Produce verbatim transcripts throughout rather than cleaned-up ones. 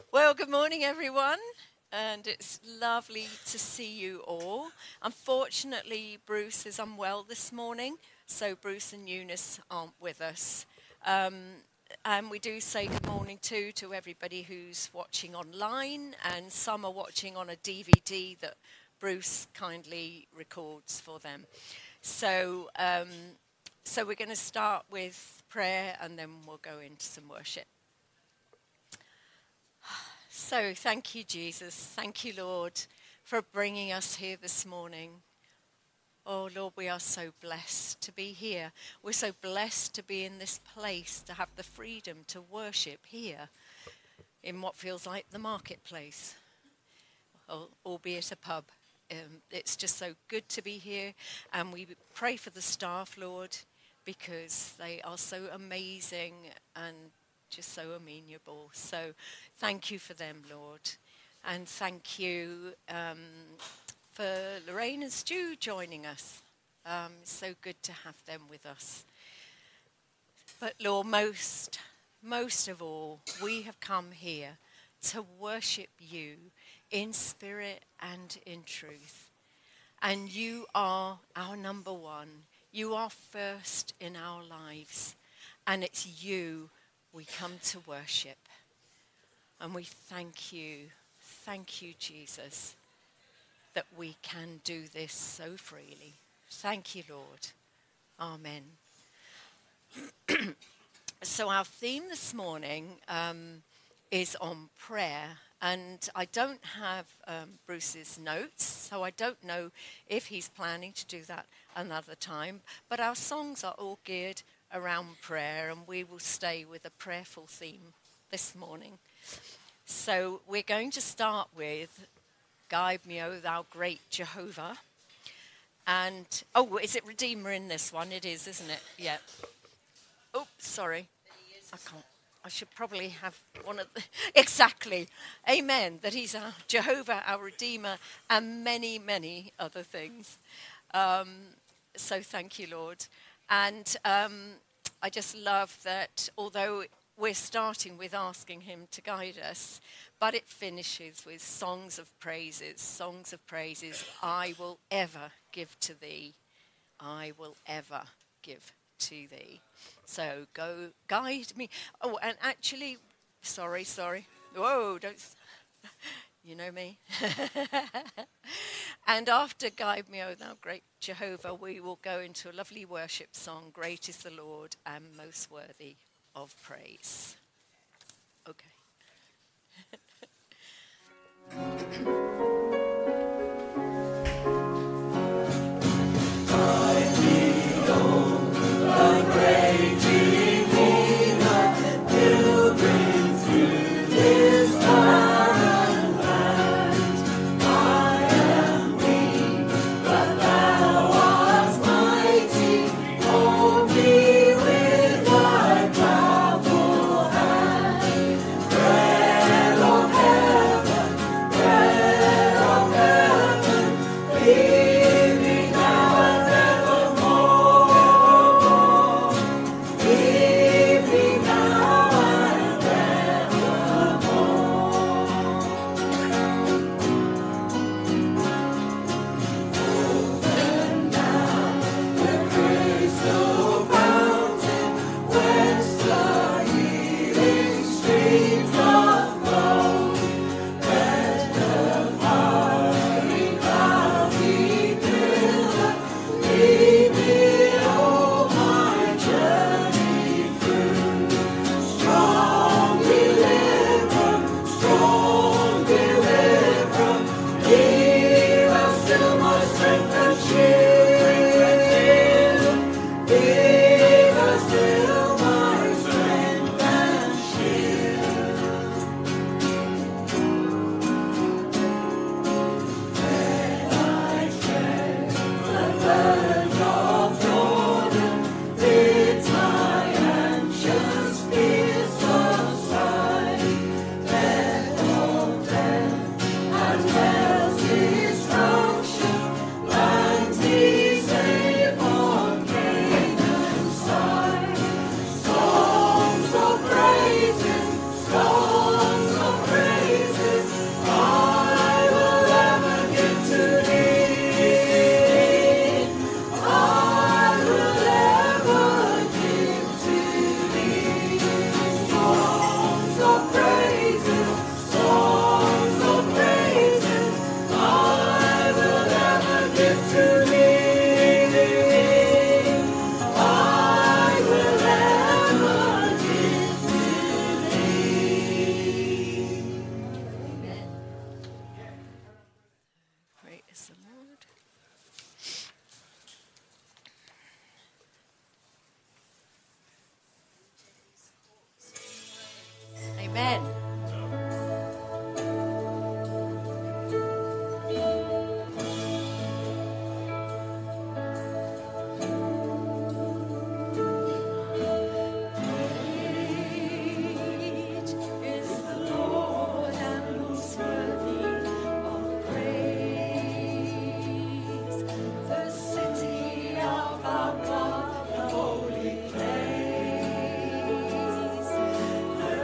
Well, good morning, everyone, and it's lovely to see you all. Unfortunately, Bruce is unwell this morning, so Bruce and Eunice aren't with us. Um, and we do say good morning too to everybody who's watching online, and some are watching on a D V D that Bruce kindly records for them. So, um, so we're going to start with prayer, and then we'll go into some worship. So thank you, Jesus. Thank you, Lord, for bringing us here this morning. Oh, Lord, we are so blessed to be here. We're so blessed to be in this place, to have the freedom to worship here in what feels like the marketplace, albeit a pub. Um, it's just so good to be here. And we pray for the staff, Lord, because they are so amazing and just so amenable. So thank you for them, Lord. And thank you um, for Lorraine and Stu joining us. Um, so good to have them with us. But Lord, most, most of all, we have come here to worship you in spirit and in truth. And you are our number one. You are first in our lives. And it's you we come to worship, and we thank you, thank you, Jesus, that we can do this so freely. Thank you, Lord. Amen. So our theme this morning um, is on prayer, and I don't have um, Bruce's notes, so I don't know if he's planning to do that another time, but our songs are all geared around prayer, and we will stay with a prayerful theme this morning. So we're going to start with Guide Me, O Thou Great Jehovah. And, oh, is it Redeemer in this one? It is, isn't it? Yeah. Oh, sorry. I can't. I should probably have one of the... Exactly. Amen. That he's our Jehovah, our Redeemer, and many, many other things. Um, so thank you, Lord. And um, I just love that although we're starting with asking him to guide us, but it finishes with songs of praises, songs of praises. I will ever give to thee. I will ever give to thee. So go guide me. Oh, and actually, sorry, sorry. Whoa, don't... You know me. And after Guide Me, O Thou Great Jehovah, we will go into a lovely worship song, Great is the Lord and most worthy of praise. Okay. Bread of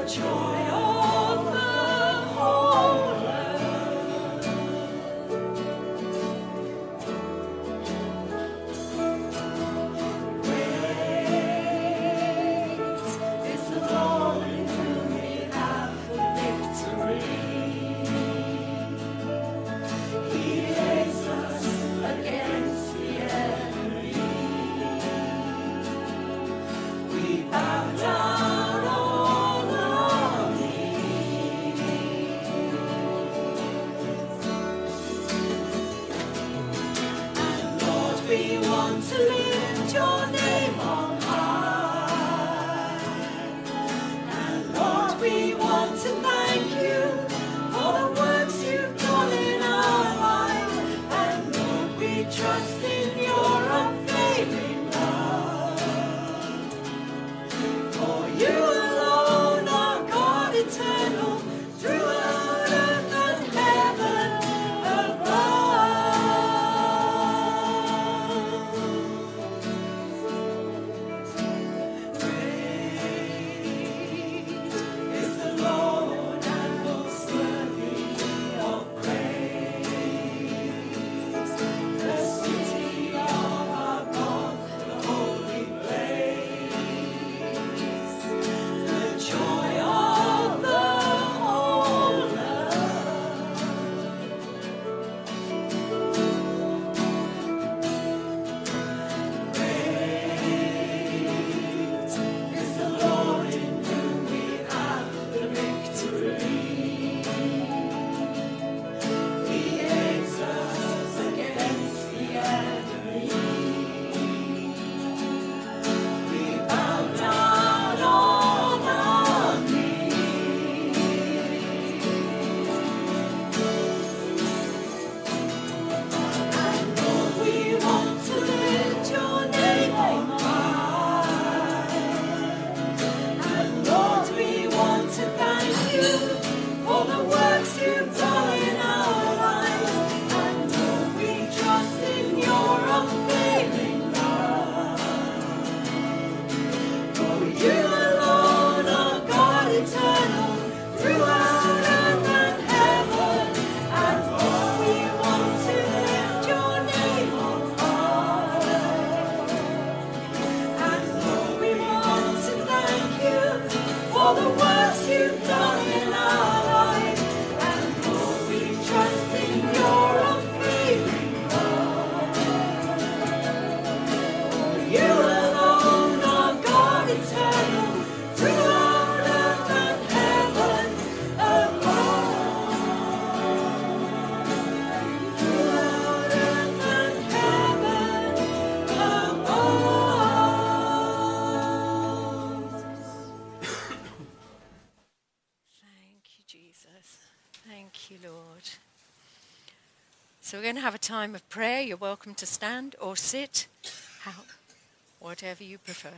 So we're going to have a time of prayer. You're welcome to stand or sit, how, whatever you prefer.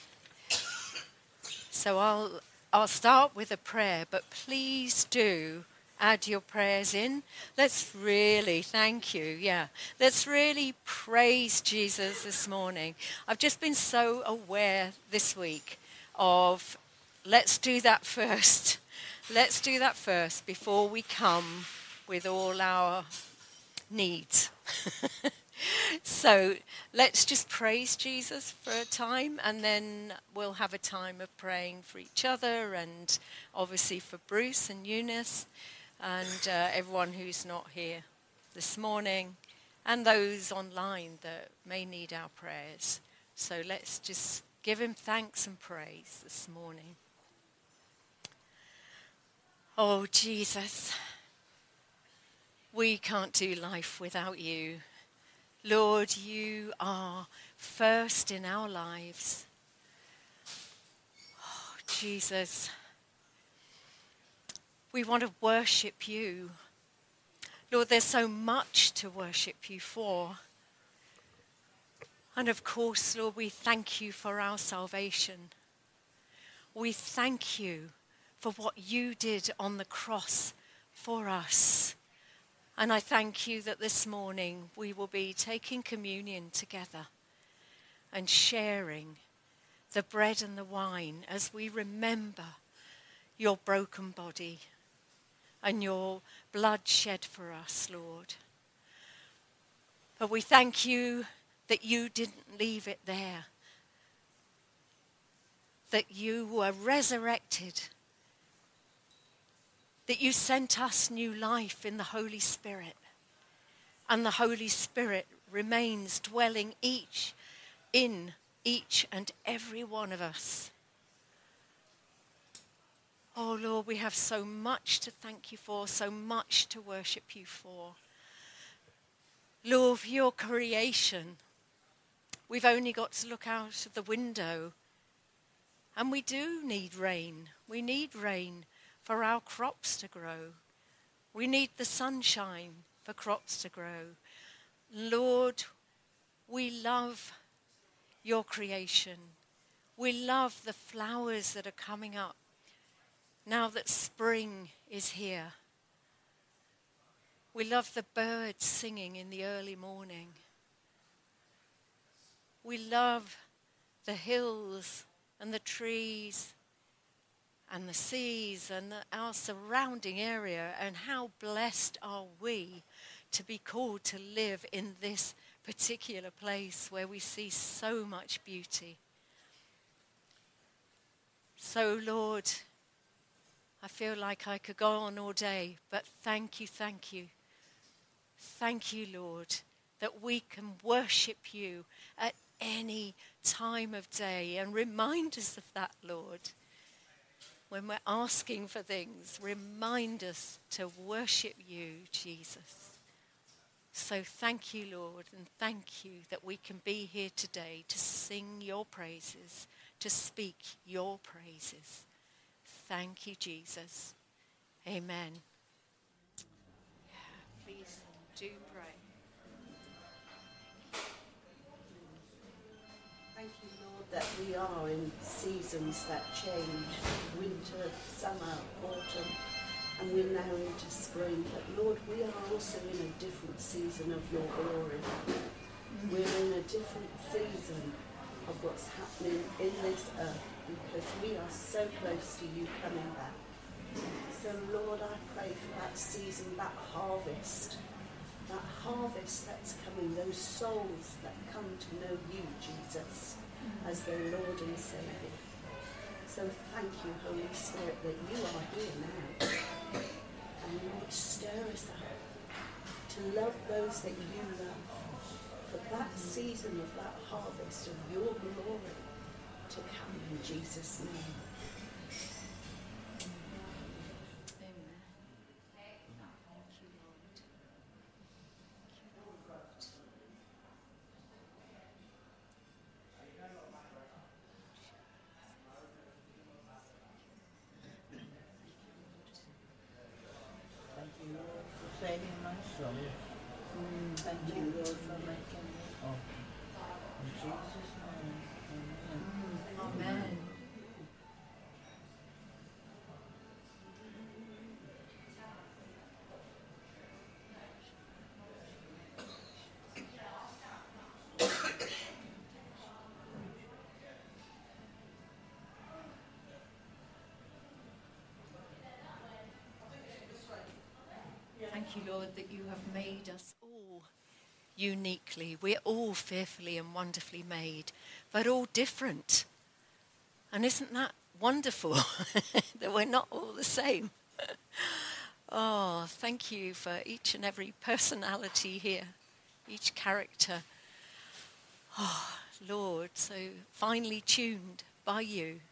So I'll I'll start with a prayer, but please do add your prayers in. Let's really, thank you, yeah. Let's really praise Jesus this morning. I've just been so aware this week of let's do that first. Let's do that first before we come with all our needs. So let's just praise Jesus for a time, and then we'll have a time of praying for each other and obviously for Bruce and Eunice and uh, everyone who's not here this morning and those online that may need our prayers. So let's just give him thanks and praise this morning. Oh, Jesus, we can't do life without you. Lord, you are first in our lives. Oh, Jesus, we want to worship you. Lord, there's so much to worship you for. And of course, Lord, we thank you for our salvation. We thank you for what you did on the cross for us. And I thank you that this morning we will be taking communion together and sharing the bread and the wine as we remember your broken body and your blood shed for us, Lord. But we thank you that you didn't leave it there, that you were resurrected, that you sent us new life in the Holy Spirit, and the Holy Spirit remains dwelling each in each and every one of us. Oh Lord, we have so much to thank you for, so much to worship you for. Lord, for your creation, we've only got to look out of the window, and we do need rain. We need rain for our crops to grow. We need the sunshine for crops to grow. Lord, we love your creation. We love the flowers that are coming up now that spring is here. We love the birds singing in the early morning. We love the hills and the trees and the seas and the, our surrounding area, and how blessed are we to be called to live in this particular place where we see so much beauty. So Lord, I feel like I could go on all day, but thank you, thank you. Thank you, Lord, that we can worship you at any time of day, and remind us of that, Lord. When we're asking for things, remind us to worship you, Jesus. So thank you, Lord, and thank you that we can be here today to sing your praises, to speak your praises. Thank you, Jesus. Amen. Yeah, please do pray. Thank you, Lord, that we are in seasons that change, winter, summer, autumn, and we're now into spring. But Lord, we are also in a different season of your glory. Mm-hmm. We're in a different season of what's happening in this earth, because we are so close to you coming back. So Lord, I pray for that season, that harvest, that harvest that's coming, those souls that come to know you, Jesus, as their Lord and Saviour. So thank you, Holy Spirit, that you are here now. And Lord, stir us up to love those that you love, for that season of that harvest of your glory to come in Jesus' name. Saving my soul. Mm, thank you, Lord, for making me whole. In Jesus' name, amen. Amen. Thank you, Lord, that you have made us all uniquely. We're all fearfully and wonderfully made, but all different. And isn't that wonderful that we're not all the same? Oh, thank you for each and every personality here, each character. Oh, Lord, so finely tuned by you.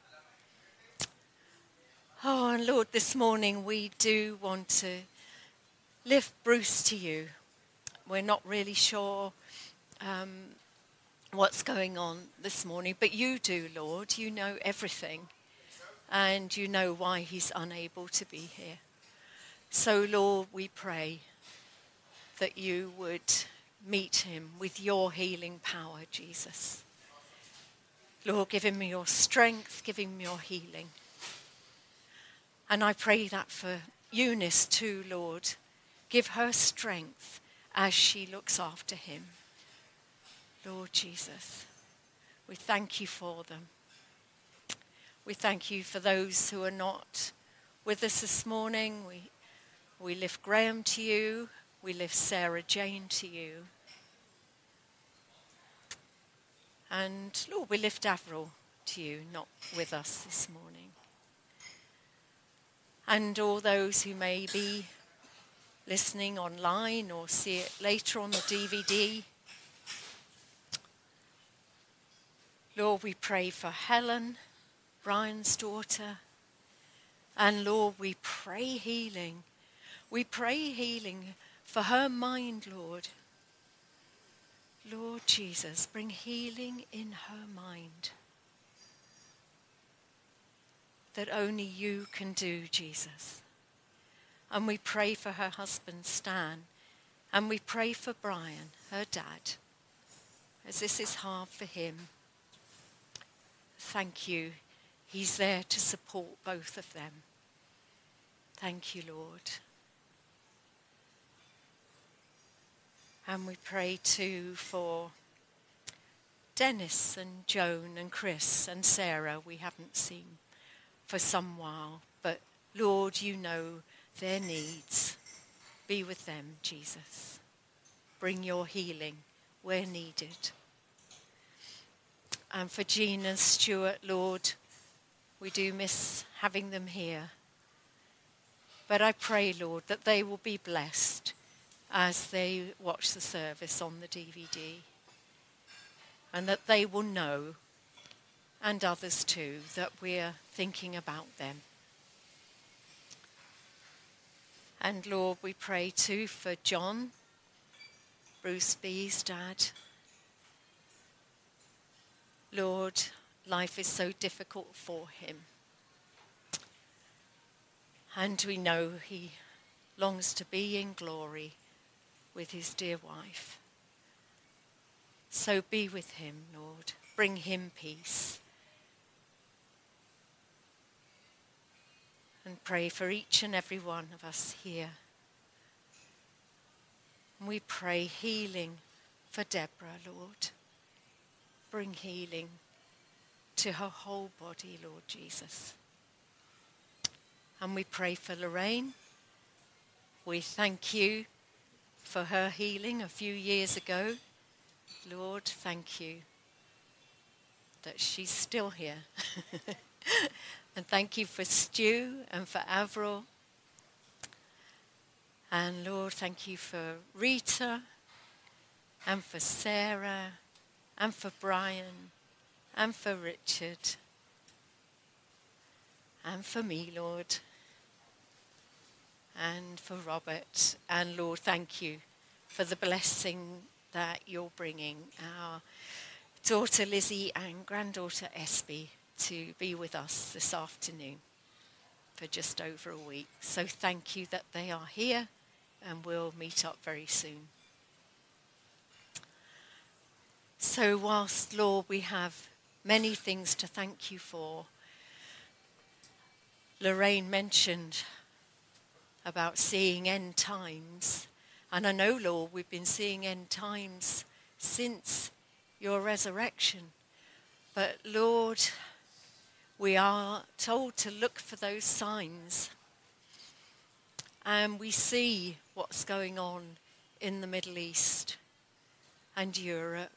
Oh, and Lord, this morning we do want to lift Bruce to you. We're not really sure um, what's going on this morning, but you do, Lord. You know everything, and you know why he's unable to be here. So, Lord, we pray that you would meet him with your healing power, Jesus. Lord, give him your strength, give him your healing. And I pray that for Eunice too, Lord. Give her strength as she looks after him. Lord Jesus, we thank you for them. We thank you for those who are not with us this morning. We, we lift Graham to you. We lift Sarah Jane to you. And Lord, we lift Avril to you, not with us this morning. And all those who may be listening online or see it later on the D V D. Lord, we pray for Helen, Brian's daughter. And Lord, we pray healing. We pray healing for her mind, Lord. Lord Jesus, bring healing in her mind that only you can do, Jesus. And we pray for her husband, Stan. And we pray for Brian, her dad, as this is hard for him. Thank you. He's there to support both of them. Thank you, Lord. And we pray too for Dennis and Joan and Chris and Sarah we haven't seen for some while. But Lord, you know their needs. Be with them, Jesus. Bring your healing where needed. And for Jean and Stuart, Lord, we do miss having them here. But I pray, Lord, that they will be blessed as they watch the service on the D V D. And that they will know, and others too, that we're thinking about them. And Lord, we pray too for John, Bruce B's dad. Lord, life is so difficult for him. And we know he longs to be in glory with his dear wife. So be with him, Lord. Bring him peace. And pray for each and every one of us here. And we pray healing for Deborah, Lord. Bring healing to her whole body, Lord Jesus. And we pray for Lorraine. We thank you for her healing a few years ago. Lord, thank you that she's still here. And thank you for Stu and for Avril. And Lord, thank you for Rita and for Sarah and for Brian and for Richard and for me, Lord, and for Robert. And Lord, thank you for the blessing that you're bringing our daughter Lizzie and granddaughter Espy to be with us this afternoon for just over a week. So thank you that they are here, and we'll meet up very soon. So whilst, Lord, we have many things to thank you for, Lorraine mentioned about seeing end times. And I know, Lord, we've been seeing end times since your resurrection. But, Lord, we are told to look for those signs. And we see what's going on in the Middle East and Europe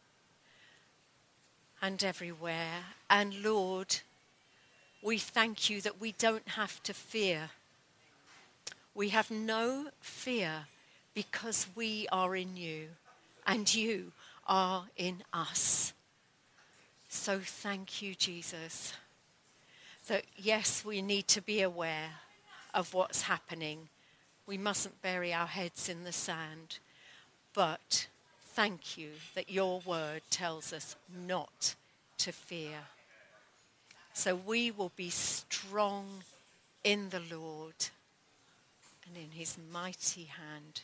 and everywhere. And, Lord, we thank you that we don't have to fear. We have no fear because we are in you and you are in us. So thank you, Jesus, that yes, we need to be aware of what's happening. We mustn't bury our heads in the sand. But thank you that your word tells us not to fear. So we will be strong in the Lord and in his mighty hand.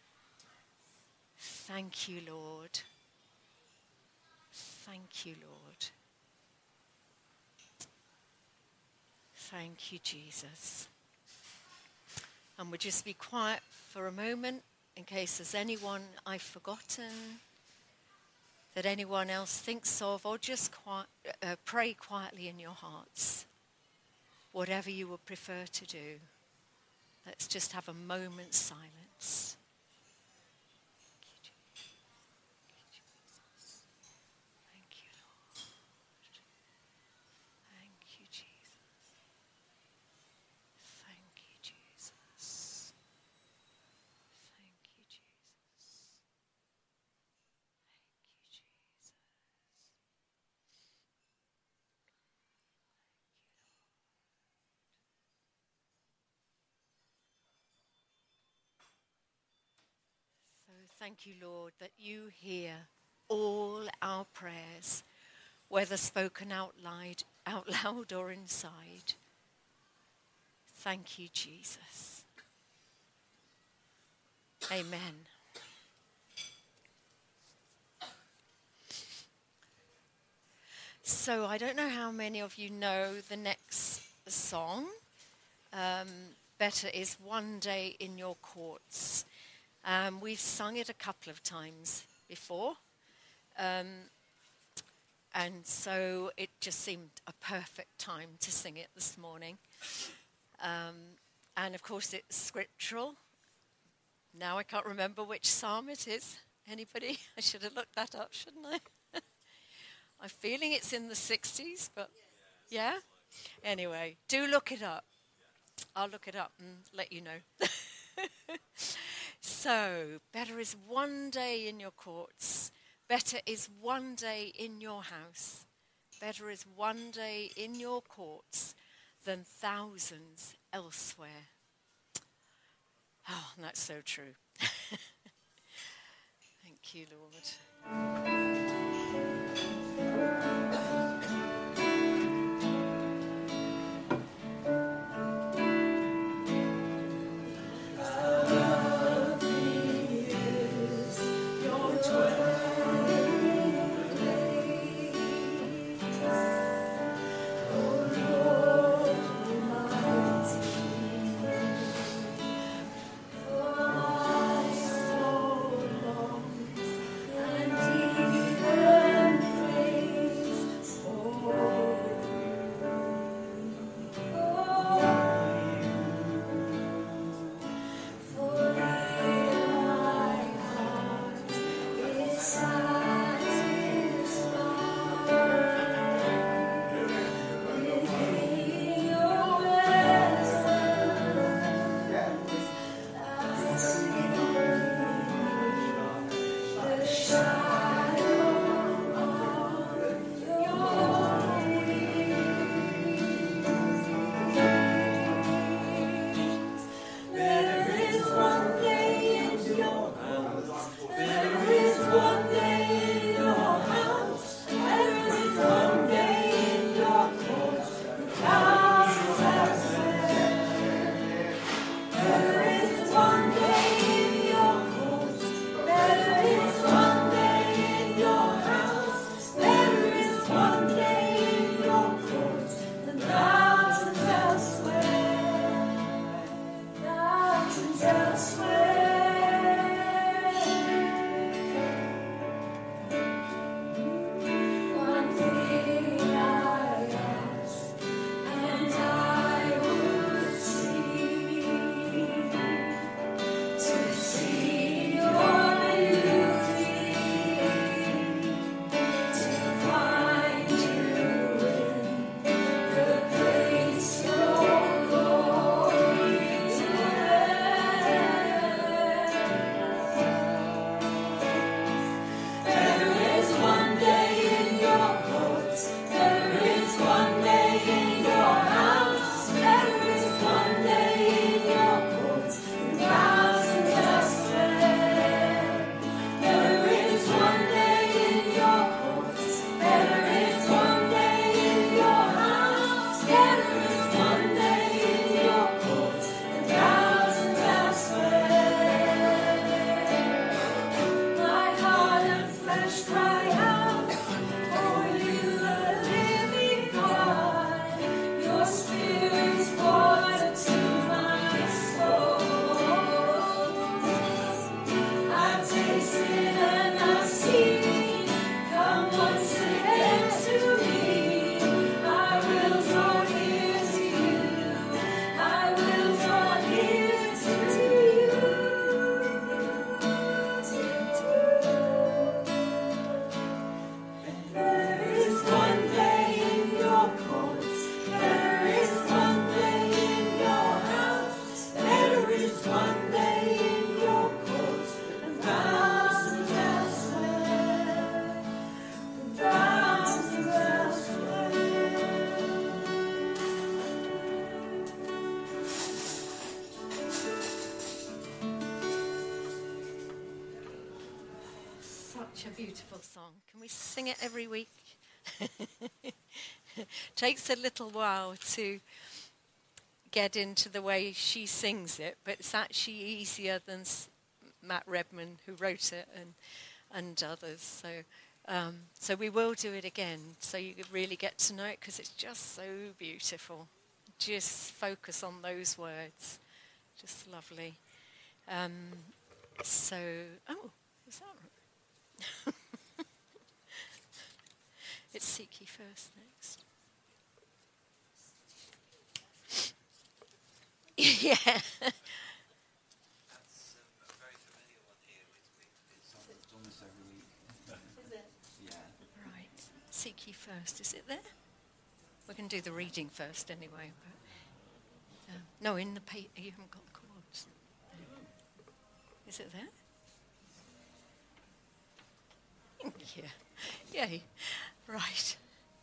Thank you, Lord. Thank you, Lord. Thank you, Jesus. And we'll just be quiet for a moment in case there's anyone I've forgotten, that anyone else thinks of, or just quiet, uh, pray quietly in your hearts. whatever you would prefer to do. Let's just have a moment's silence. Thank you, Lord. Thank you, Jesus. Thank you, Jesus. Thank you, Jesus. Thank you, Jesus. So thank you, Lord, that you hear all our prayers, whether spoken out loud, out loud or inside. Thank you, Jesus. Amen. So I don't know how many of you know the next song. Um, Better is One Day in Your Courts. Um, we've sung it a couple of times before. Um, and so it just seemed a perfect time to sing it this morning. Um, and of course it's scriptural. Now I can't remember which psalm it is. Anybody? I should have looked that up, shouldn't I? I'm feeling it's in the sixties, but yeah? Anyway, do look it up. I'll look it up and let you know. So, better is one day in your courts. Better is one day in your house. Better is one day in your courts than thousands elsewhere. Oh, that's so true. Thank you, Lord. And even Such a beautiful song. Can we sing it every week? Takes a little while to get into the way she sings it, but it's actually easier than S- Matt Redman, who wrote it, and and others. So um, so we will do it again, so you could really get to know it, because it's just so beautiful. Just focus on those words. Just lovely. Um, so, oh, was that right? It's Seek Ye First next. Yeah. That's um, a very familiar one here. We, we, it's, on, it's almost every week. Is it? Yeah. Right. Seek Ye First. Is it there? We're going to do the reading first anyway. But, um, no, in the paper. You haven't got the chords. Is it there? Yeah. Yay. Right.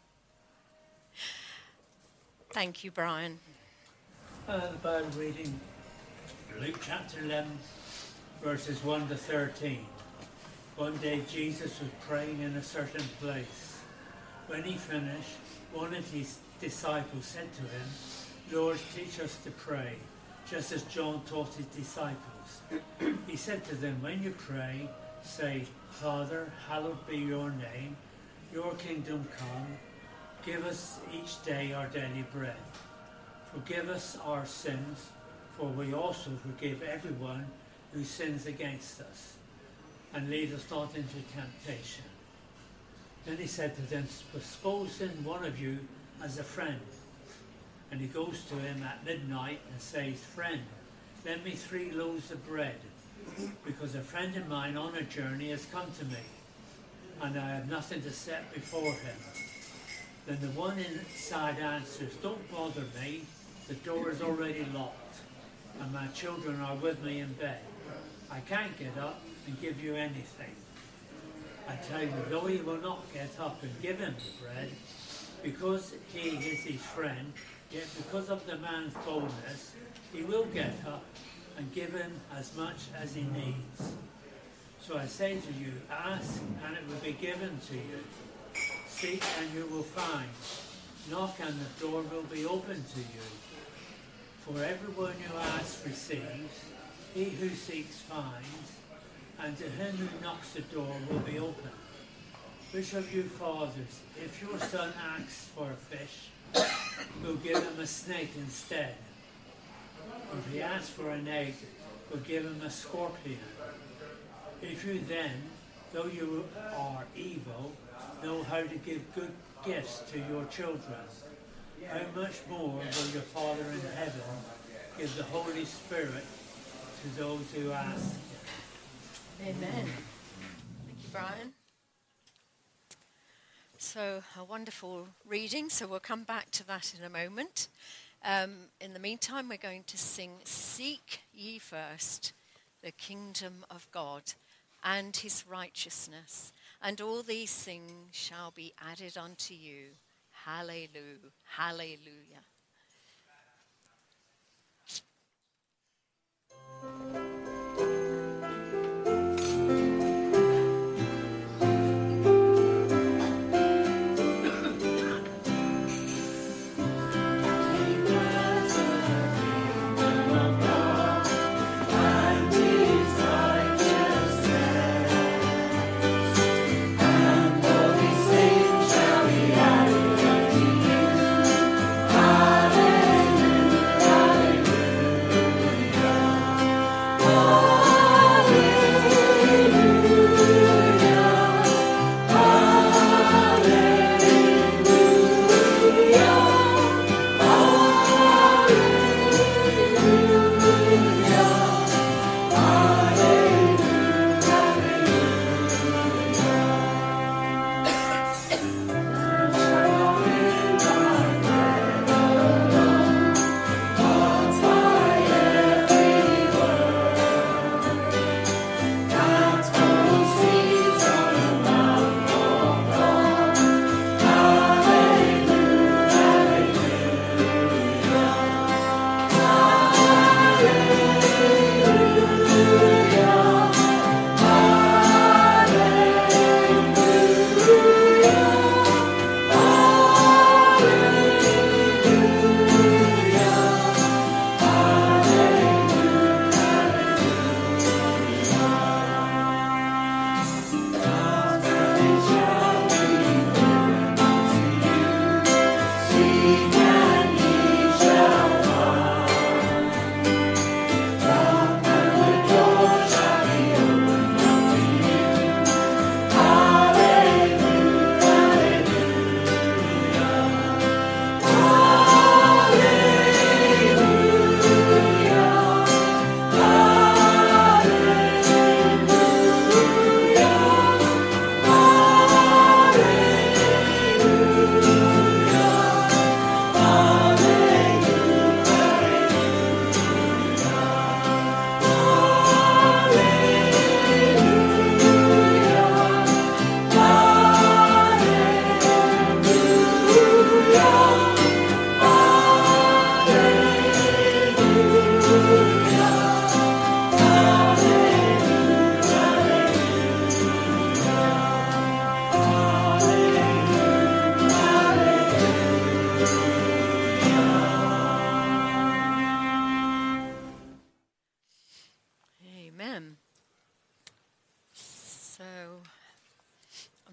Thank you, Brian. Uh, the Bible reading, Luke chapter eleven, verses one to thirteen. One day Jesus was praying in a certain place. When he finished, one of his disciples said to him, Lord, teach us to pray, just as John taught his disciples. He said to them, when you pray, say, Father, hallowed be your name, your kingdom come, give us each day our daily bread. Forgive us our sins, for we also forgive everyone who sins against us. And lead us not into temptation. Then he said to them, suppose then one of you has a friend, and he goes to him at midnight and says, Friend, lend me three loaves of bread, because a friend of mine on a journey has come to me, and I have nothing to set before him. Then the one inside answers, Don't bother me, the door is already locked, and my children are with me in bed. I can't get up and give you anything. I tell you, though he will not get up and give him the bread, because he is his friend, yet because of the man's boldness, he will get up and give him as much as he needs. So I say to you, ask and it will be given to you. Seek and you will find. Knock and the door will be opened to you. For everyone who asks receives, he who seeks finds, and to him who knocks the door will be opened. Which of you fathers, if your son asks for a fish, will give him a snake instead? Or if he asks for an egg, will give him a scorpion? If you then, though you are evil, know how to give good gifts to your children, how much more will your Father in heaven give the Holy Spirit to those who ask? Amen. Thank you, Brian. So, a wonderful reading, so we'll come back to that in a moment. Um, in the meantime, we're going to sing Seek Ye First the Kingdom of God and his righteousness, and all these things shall be added unto you. Hallelujah. Hallelujah. Hallelujah.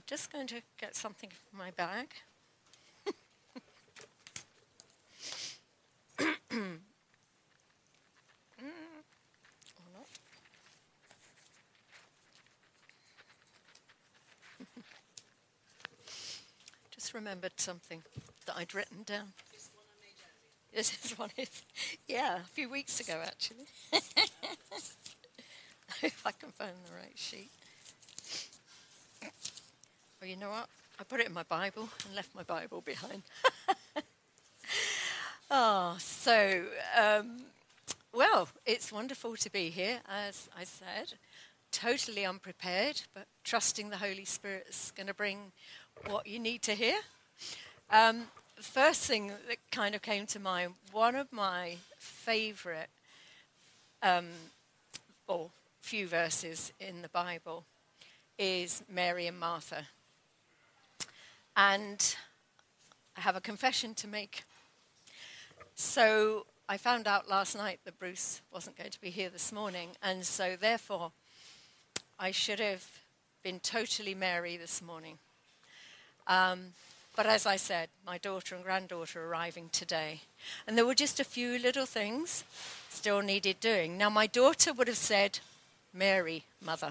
just going to get something from my bag. mm, or not. Just remembered something that I'd written down. This is one is, yeah, a few weeks ago actually. If I can find the right sheet. Well, you know what? I put it in my Bible and left my Bible behind. Oh, so, um, well, it's wonderful to be here, as I said. Totally unprepared, but trusting the Holy Spirit's going to bring what you need to hear. Um, first thing that kind of came to mind, one of my favourite, um, or few verses in the Bible is Mary and Martha. And I have a confession to make. So I found out last night that Bruce wasn't going to be here this morning, and so therefore I should have been totally Mary this morning. Um, but as I said, my daughter and granddaughter are arriving today, and there were just a few little things still needed doing. Now my daughter would have said, Mary, mother.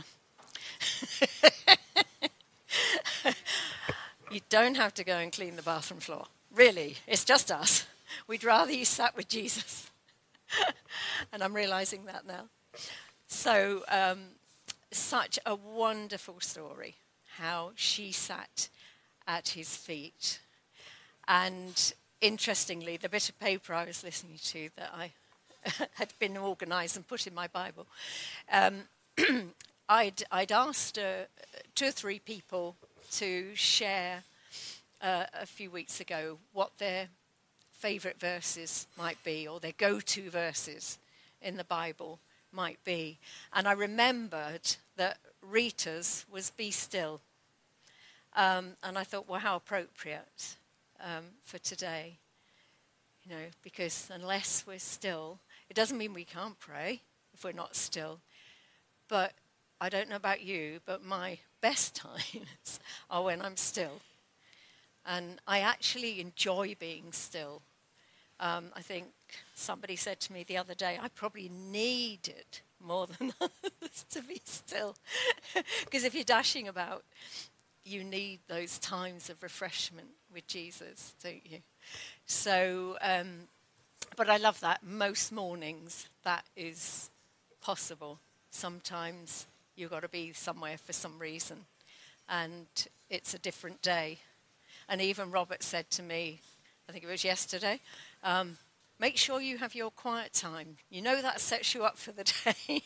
You don't have to go and clean the bathroom floor. Really, it's just us. We'd rather you sat with Jesus. And I'm realizing that now. So, um, such a wonderful story, how she sat at his feet. And interestingly, the bit of paper I was listening to that I had been organised and put in my Bible, um, I'd, I'd asked uh, two or three people to share uh, a few weeks ago what their favourite verses might be, or their go-to verses in the Bible might be. And I remembered that Rita's was Be Still. Um, and I thought, well, how appropriate um, for today. You know, because unless we're still, it doesn't mean we can't pray if we're not still. But I don't know about you, but my best times are when I'm still. And I actually enjoy being still. Um, I think somebody said to me the other day, I probably need it more than others to be still. Because if you're dashing about, you need those times of refreshment with Jesus, don't you? So, um, but I love that. Most mornings that is possible. Sometimes you've got to be somewhere for some reason, and it's a different day. And even Robert said to me, I think it was yesterday, um, make sure you have your quiet time. You know that sets you up for the day.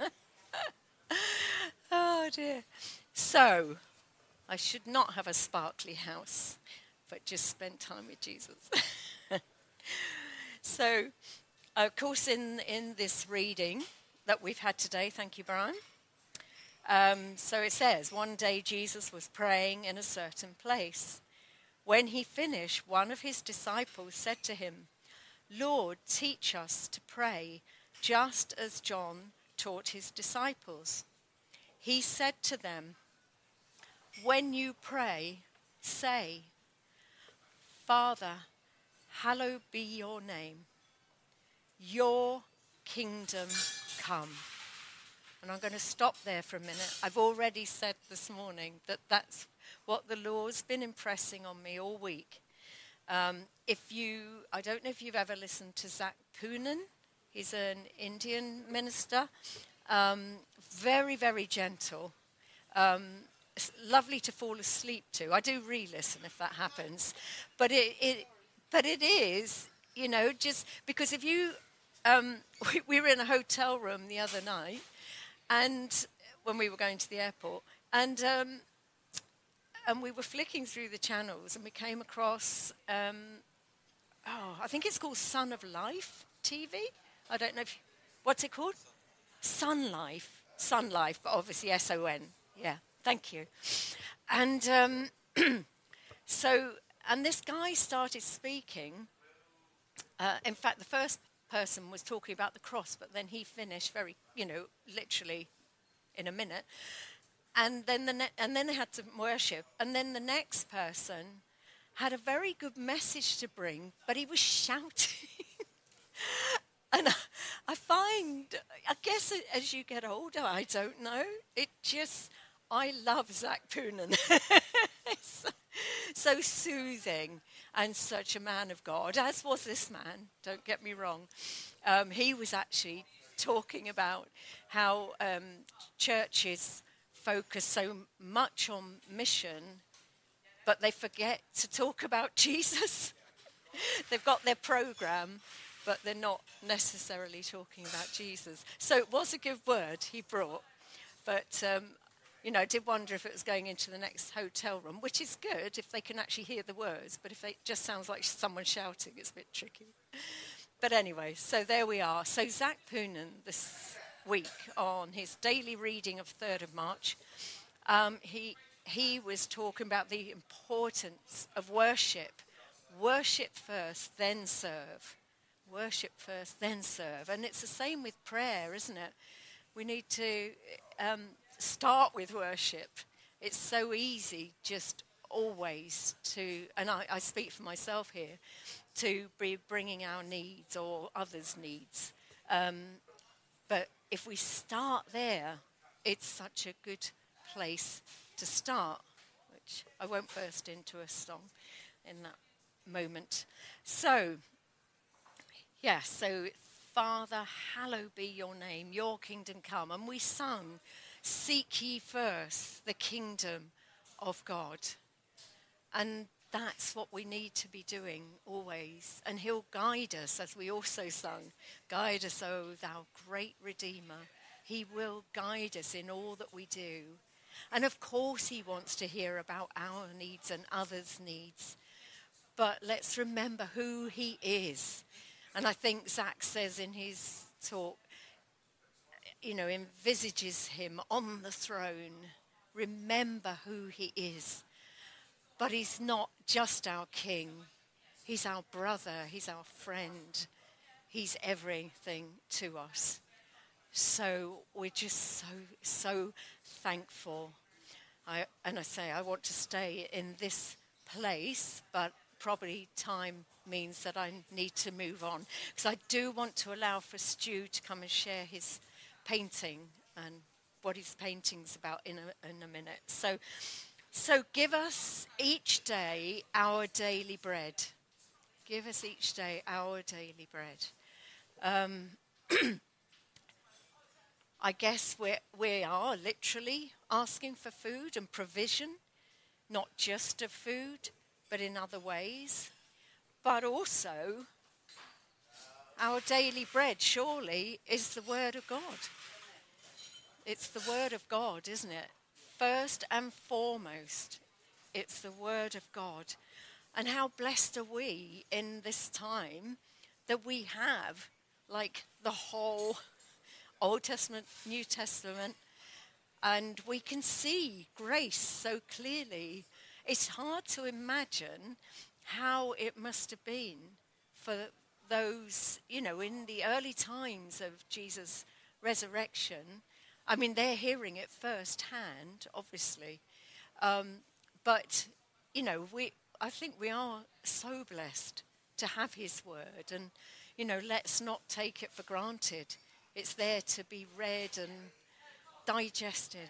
Oh, dear. So, I should not have a sparkly house, but just spend time with Jesus. So, of course, in, in this reading that we've had today, thank you, Brian. Um, so it says, one day Jesus was praying in a certain place. When he finished, one of his disciples said to him, Lord, teach us to pray, just as John taught his disciples. He said to them, when you pray, say, Father, hallowed be your name. Your kingdom come. And I'm going to stop there for a minute. I've already said this morning that that's what the Lord's been impressing on me all week. Um, if you, I don't know if you've ever listened to Zach Poonen. He's an Indian minister. Um, very, very gentle. Um, it's lovely to fall asleep to. I do re-listen if that happens. But it, it, but it is, you know, just because if you, um, we, we were in a hotel room the other night, and when we were going to the airport, and um, and we were flicking through the channels, and we came across, um, oh, I think it's called Sun of Life T V. I don't know if, what's it called? Sun Life. Sun Life, but obviously S O N. Yeah, thank you. And um, so, and this guy started speaking. Uh, in fact, the first person was talking about the cross, but then he finished very, you know, literally in a minute. and then the ne- and then they had to worship, and then the next person had a very good message to bring, but he was shouting. And I, I find, I guess as you get older, I don't know, it just, I love Zach Poonen. so, so soothing and such a man of God, as was this man, don't get me wrong. Um, he was actually talking about how um, churches focus so much on mission, but they forget to talk about Jesus. They've got their program, but they're not necessarily talking about Jesus. So it was a good word he brought, but, um, you know, I did wonder if it was going into the next hotel room, which is good if they can actually hear the words, but if it just sounds like someone shouting, it's a bit tricky. But anyway, so there we are. So Zach Poonen this week on his daily reading of third of March, um, he he was talking about the importance of worship. Worship first, then serve. Worship first, then serve. And it's the same with prayer, isn't it? We need to um, start with worship. It's so easy just always to, and I, I speak for myself here, to be bringing our needs or others' needs. Um, but if we start there, it's such a good place to start, which I won't burst into a song in that moment. So, yeah, so Father, hallowed be your name, your kingdom come. And we sung, seek ye first the kingdom of God. And that's what we need to be doing always. And he'll guide us, as we also sung, guide us, O thou great Redeemer. He will guide us in all that we do. And of course he wants to hear about our needs and others' needs. But let's remember who he is. And I think Zach says in his talk, you know, envisages him on the throne. Remember who he is. But he's not just our king. He's our brother. He's our friend. He's everything to us. So we're just so, so thankful. I, and I say I want to stay in this place, but probably time means that I need to move on. Because I do want to allow for Stu to come and share his painting and what his painting's about in a, in a minute. So, so give us each day our daily bread. Give us each day our daily bread. Um, I guess we we are literally asking for food and provision, not just of food, but in other ways. But also, our daily bread surely is the Word of God. It's the Word of God, isn't it? First and foremost, it's the Word of God. And how blessed are we in this time that we have, like, the whole Old Testament, New Testament, and we can see grace so clearly. It's hard to imagine how it must have been for those, you know, in the early times of Jesus' resurrection. I mean, they're hearing it firsthand, obviously. Um, but, you know, we I think we are so blessed to have his word. And, you know, let's not take it for granted. It's there to be read and digested.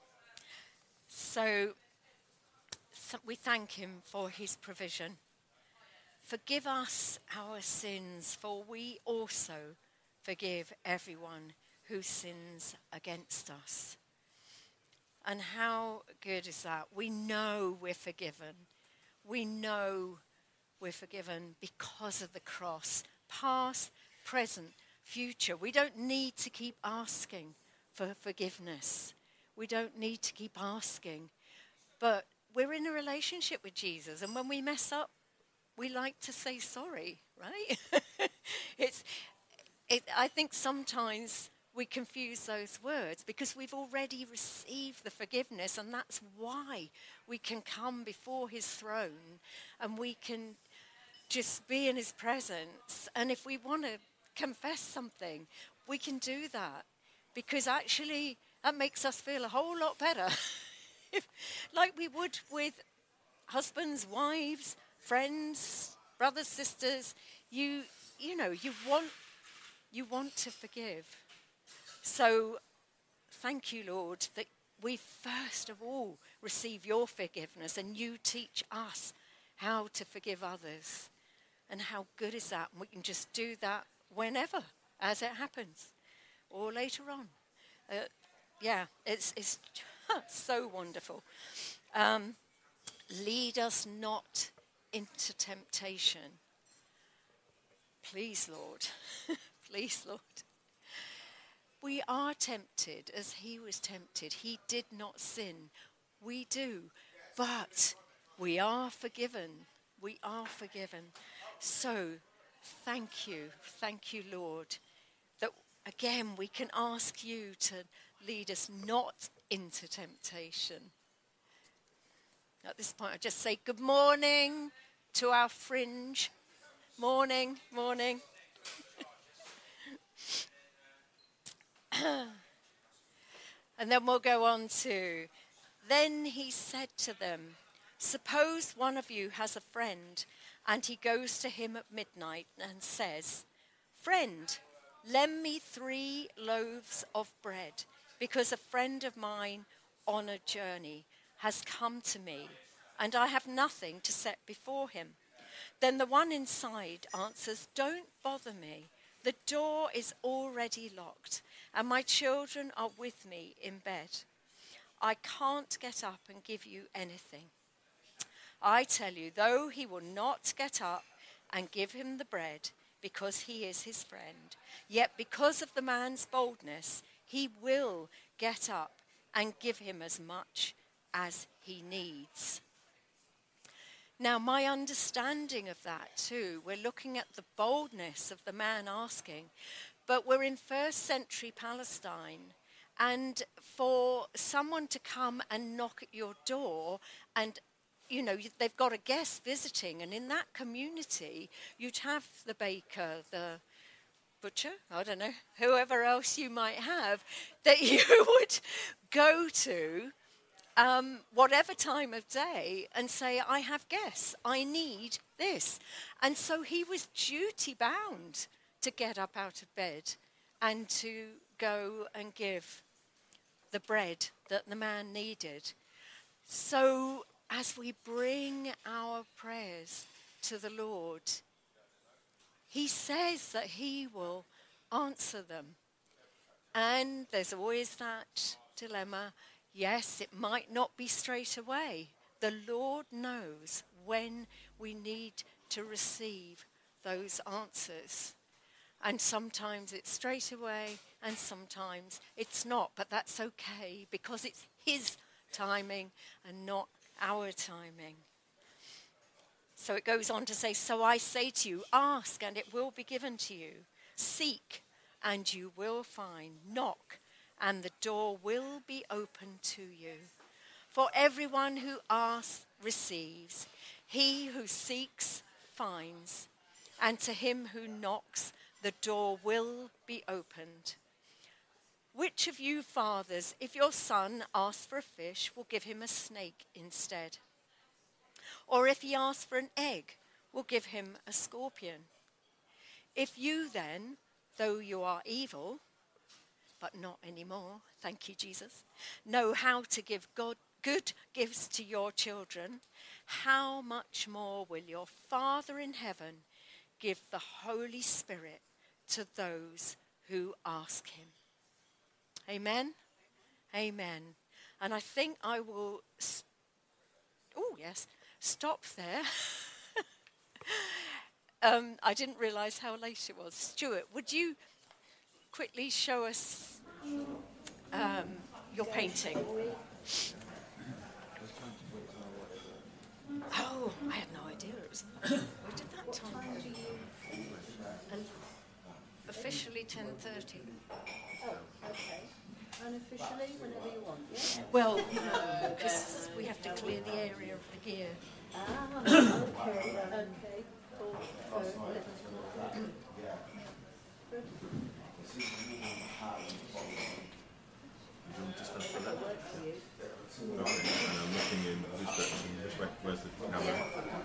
So, so we thank him for his provision. Forgive us our sins, for we also forgive everyone who sins against us. And how good is that? We know we're forgiven. We know we're forgiven because of the cross. Past, present, future. We don't need to keep asking for forgiveness. We don't need to keep asking. But we're in a relationship with Jesus, and when we mess up, we like to say sorry, right? it's, it, I think sometimes we confuse those words because we've already received the forgiveness, and that's why we can come before his throne and we can just be in his presence. And if we want to confess something, we can do that because actually That makes us feel a whole lot better. Like we would with husbands, wives, friends, brothers, sisters. You, you know, you want, you want to forgive. So thank you, Lord, that we first of all receive your forgiveness and you teach us how to forgive others. And how good is that? And we can just do that whenever, as it happens, or later on. Uh, yeah, it's, it's so wonderful. Um, lead us not into temptation. Please, Lord. Please, Lord. We are tempted as he was tempted. He did not sin. We do. But we are forgiven. We are forgiven. So, thank you. Thank you, Lord, that again we can ask you to lead us not into temptation. At this point, I just say good morning to our fringe. Morning, morning. And then we'll go on to, then he said to them, suppose one of you has a friend and he goes to him at midnight and says, friend, lend me three loaves of bread because a friend of mine on a journey has come to me and I have nothing to set before him. Then the one inside answers, don't bother me. The door is already locked and my children are with me in bed. I can't get up and give you anything. I tell you, though he will not get up and give him the bread because he is his friend, yet because of the man's boldness, he will get up and give him as much as he needs. Now, my understanding of that too, we're looking at the boldness of the man asking, but we're in first century Palestine, and for someone to come and knock at your door and you know, they've got a guest visiting, and in that community, you'd have the baker, the butcher, I don't know, whoever else you might have, that you would go to um, whatever time of day and say, I have guests, I need this. And so he was duty bound to get up out of bed and to go and give the bread that the man needed. So as we bring our prayers to the Lord, he says that he will answer them. And there's always that dilemma. Yes, it might not be straight away. The Lord knows when we need to receive those answers. And sometimes it's straight away and sometimes it's not. But that's okay because it's his timing and not our timing. So it goes on to say, so I say to you, ask and it will be given to you. Seek and you will find. Knock and the door will be opened to you. For everyone who asks receives. He who seeks finds. And to him who knocks, the door will be opened. Which of you fathers, if your son asks for a fish, will give him a snake instead? Or if he asks for an egg, will give him a scorpion? If you then, though you are evil, but not anymore, thank you, Jesus, know how to give God good gifts to your children, how much more will your Father in heaven give the Holy Spirit to those who ask him? Amen? Amen. And I think I will, st- oh yes, stop there. um, I didn't realise how late it was. Stuart, would you quickly show us um, your painting? Oh, I had no idea it was. We did that time. And officially ten thirty. Oh, okay. Unofficially, whenever you want, yeah? Well, no, because we have to clear the area of the gear. Ah, okay, okay. Cool. So, Okay, and I'm looking in which direction, which way, where's the camera?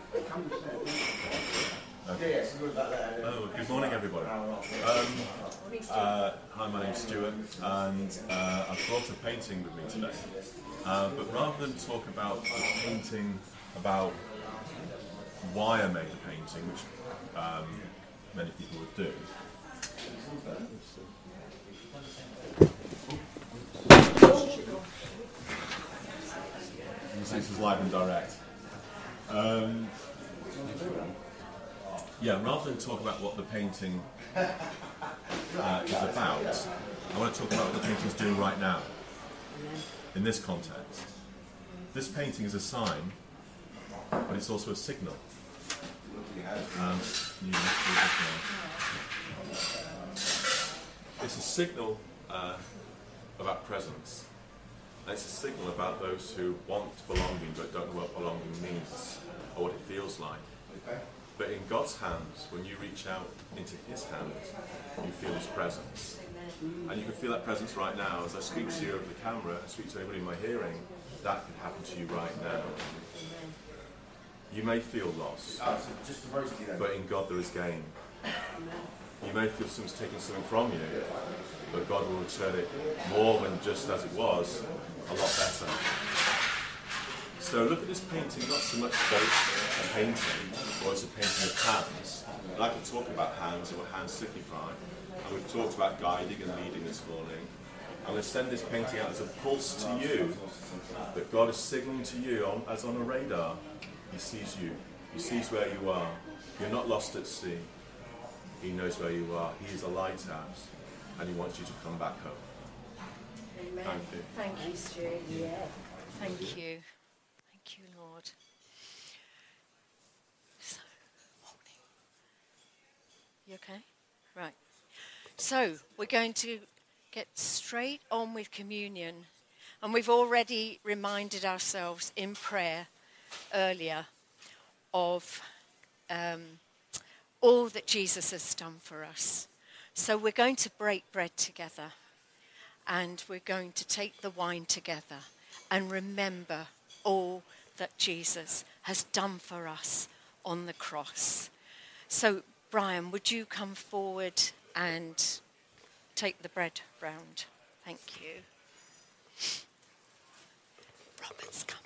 Okay. Oh, good morning everybody. Um, uh, hi, my name's Stuart, and uh, I've brought a painting with me today. Uh, but rather than talk about the painting, about why I made the painting, which um, many people would do, this is live and direct. Um, yeah, rather than talk about what the painting uh, is about, I want to talk about what the painting is doing right now, in this context. This painting is a sign, but it's also a signal. Um, it's a signal uh, about presence. And it's a signal about those who want belonging but don't know what belonging means or what it feels like. But in God's hands, when you reach out into His hands, you feel His presence. And you can feel that presence right now. As I speak to you over the camera, I speak to everybody in my hearing, that could happen to you right now. You may feel lost, but in God there is gain. You may feel someone's taking something from you, but God will return it more than just as it was, a lot better. So look at this painting, not so much that it's a painting, or it's a painting of hands. And I can talk about hands and what hands signify. And we've talked about guiding and leading this morning. I'm going to send this painting out as a pulse to you, that God is signaling to you on, as on a radar. He sees you. He sees where you are. You're not lost at sea. He knows where you are. He is a lighthouse, and He wants you to come back home. Amen. Thank you. Thank you, Stuart. Yeah. Thank you. Thank you, Lord. So, morning. You okay? Right. So, we're going to get straight on with communion. And we've already reminded ourselves in prayer earlier of um, all that Jesus has done for us. So we're going to break bread together, and we're going to take the wine together and remember all that Jesus has done for us on the cross. So Brian, would you come forward and take the bread round? Thank you. Robert's coming.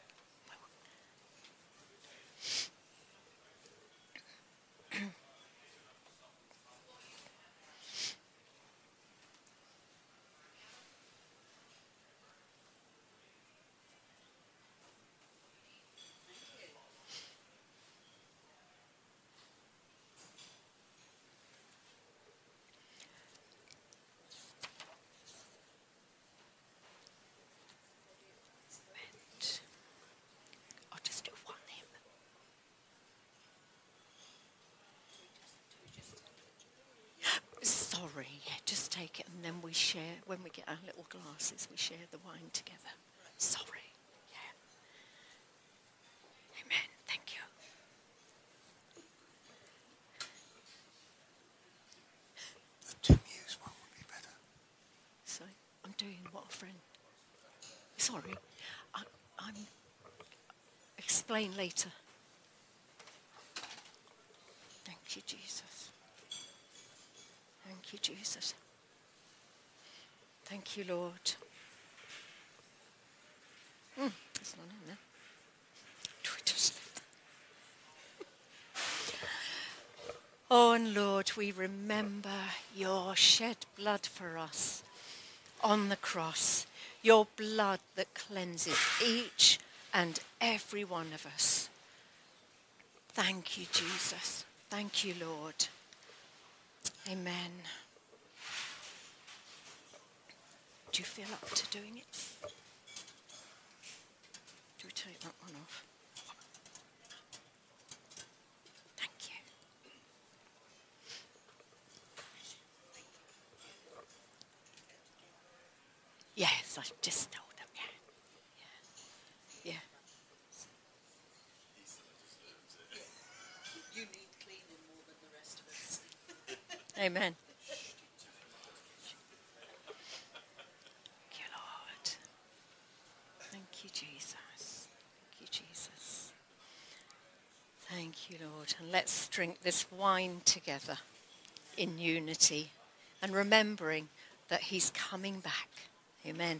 I'll just do one hymn. Sorry, yeah, just take it and then we share, when we get our little glasses, we share the wine together. Sorry, yeah. Amen, thank you. The Tim Hughes one would be better. Sorry, I'm doing what a friend. Sorry, I, I'm. Explain later. Thank you, Jesus. Thank you, Jesus. Thank you, Lord. Mm, it's not in there. Do we just... Oh, and Lord, we remember your shed blood for us on the cross. Your blood that cleanses each and every one of us. Thank you, Jesus. Thank you, Lord. Amen. Do you feel up to doing it? Do we take that one off? Thank you. Yes, I just know that. Yeah. Yeah. You need cleaning more than the rest of us. Amen. Thank you, Lord. Thank you, Lord. And let's drink this wine together in unity and remembering that he's coming back. Amen.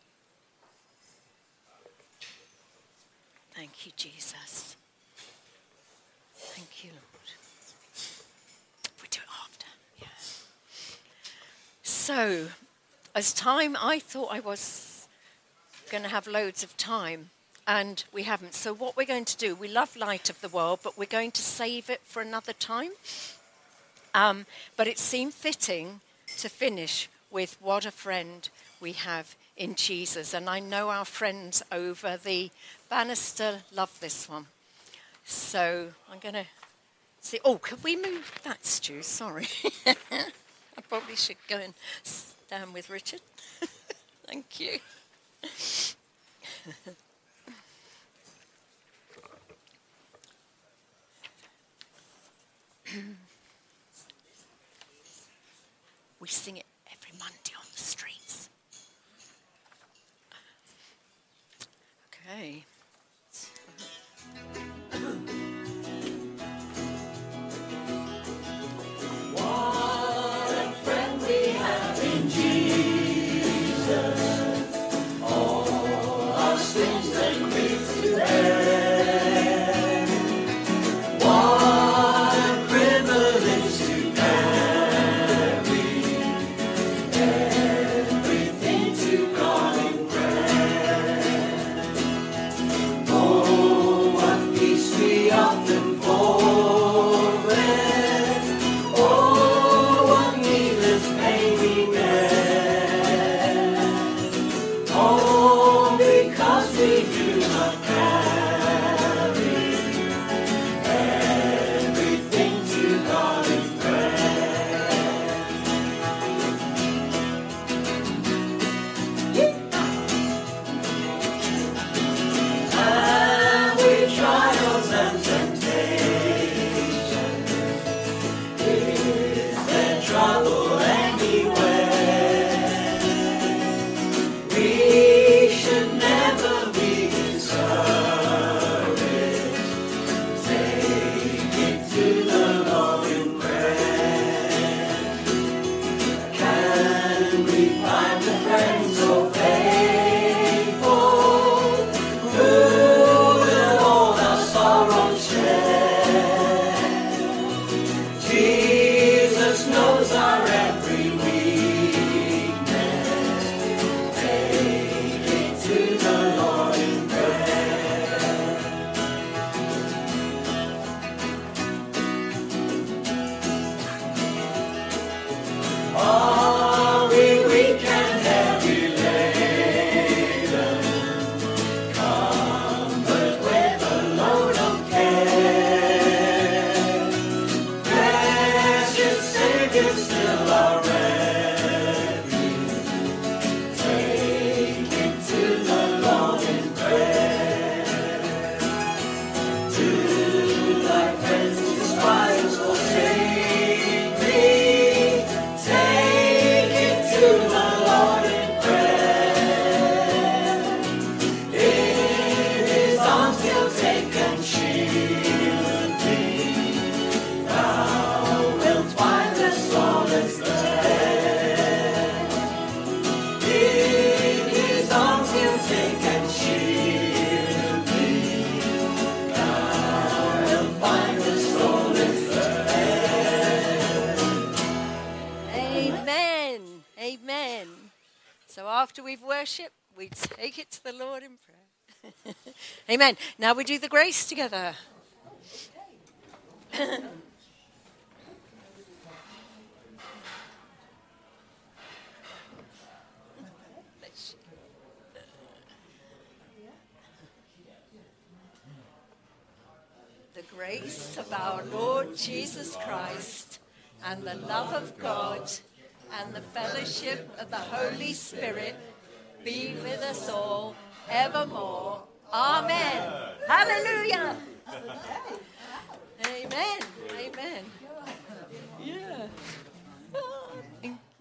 Thank you, Jesus. Thank you, Lord. We do it after. Yeah. So, as time, I thought I was going to have loads of time, and we haven't. So what we're going to do, we love Light of the World, but we're going to save it for another time. Um, but it seemed fitting to finish with what a friend we have in Jesus. And I know our friends over the banister love this one. So I'm going to see. Oh, could we move that, Stu? Sorry. I probably should go and stand with Richard. Thank you. We sing it every Monday on the streets. Okay. What a friend we have in Jesus. All our sins and griefs to bear. What a privilege to carry everything to God in prayer. Oh, what peace we often forfeit. Oh, what needless pain we bear. All because we do not carry everything to God in prayer. And we trials and temptations, is there trouble anywhere? We should never be discouraged. Take it to the Lord in prayer. Can we find a friend so faithful who will all our sorrows share? Jesus knows our every weakness. Take it to the Lord in prayer. Are we weak and heavy laden? Comfort with a load of care. Precious Savior, still our refuge. Take it to the Lord in prayer. To thy friends despised forsake me. Take it to the Lord in prayer. In his arms he'll take and shield thee. Thou wilt find the solace there. In his arms he'll take and shield thee. Thou wilt find the solace there. Amen. Amen. So after we've worshipped, we take it to the Lord in prayer. Amen. Now we do the grace together. The grace of our Lord Jesus Christ and the love of God and the fellowship of the Holy Spirit be with us all evermore. Amen. Hallelujah. Amen.